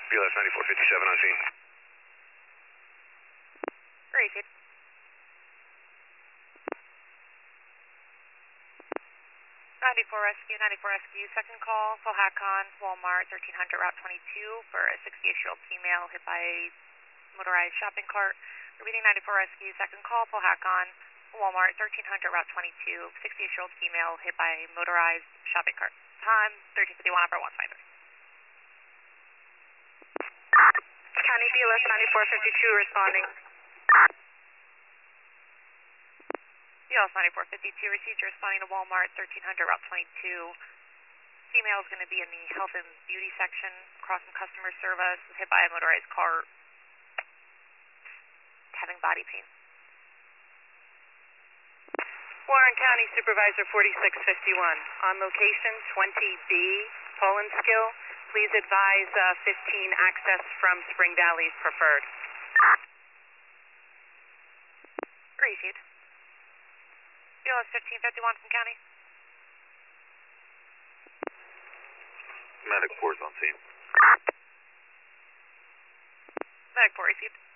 BLS 9457 on scene. Received. 94 Rescue, second call, Pohacon, Walmart, 1300 Route 22 for a 68-year-old female hit by a motorized shopping cart. Repeating 94 Rescue, second call, Pohacon, Walmart, 1300 Route 22, 68-year-old female hit by a motorized shopping cart. Time, 1351, operator 153. County BLS 9452 responding. BLS 9452 received, responding to Walmart, 1300 Route 22. Female is going to be in the health and beauty section, across from customer service, was hit by a motorized cart, having body pain. Warren County Supervisor 4651, on location 20B, Polandskill. Please advise 15 access from Spring Valley is preferred. Received. BLS 1551 from County. Medic 4 is on scene. Medic 4 received.